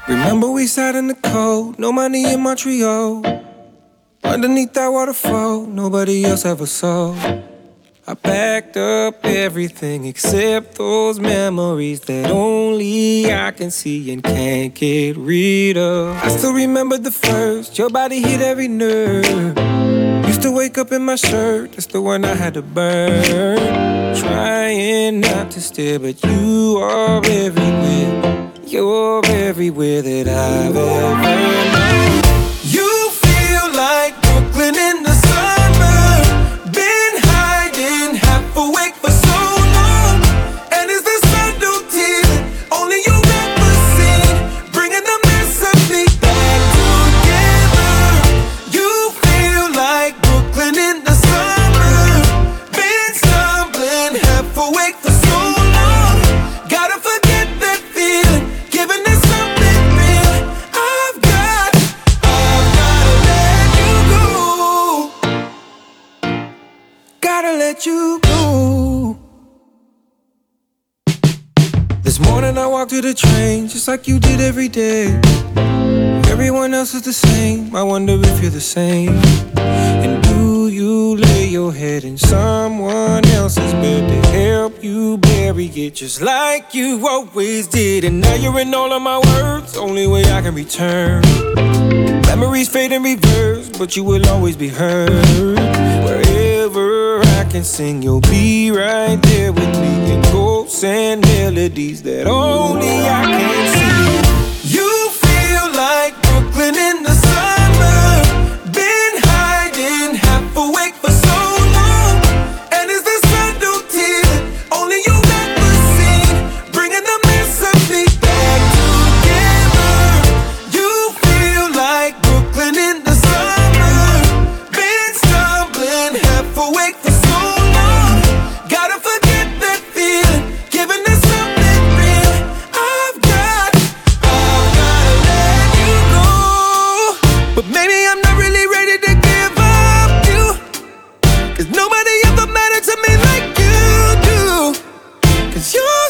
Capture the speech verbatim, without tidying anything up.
Remember we sat in the cold, no money in Montreal. Underneath that waterfall, nobody else ever saw. I packed up everything except those memories that only I can see and can't get rid of. I still remember the first, your body hit every nerve. Used to wake up in my shirt, that's the one I had to burn. Trying not to stare, but you are everywhere. You're everywhere that I've ever known. You feel like Brooklyn in the summer. Been hiding, half awake for so long. And it's the subtlety that only you ever seen, bringing the mess of me back together. You feel like Brooklyn in the summer. Been stumbling, half awake for so long. Gotta forget that feeling, giving it something real. I've got, I've gotta let you go. Gotta let you go. This morning I walked to the train, just like you did every day. Everyone else is the same, I wonder if you're the same. And do you lay your head in someone else's bed to help you bury it just like you always did? And now you're in all of my words, only way I can return. Memories fade in reverse, but you will always be heard. Wherever I can sing, you'll be right there with me. In ghosts and melodies that only I can see. You feel like Brooklyn in the summer. Been hiding, half awake for so long. And it's the subtlety that only you ever seen, bringing the mess of me back together. You feel like Brooklyn in the summer. Been stumbling, half awake for so long. Gotta forget that feeling, giving it something real. I've got, I've gotta let you go. But maybe I'm not really ready to give up you, 'cause nobody ever mattered to me like you do. 'Cause you're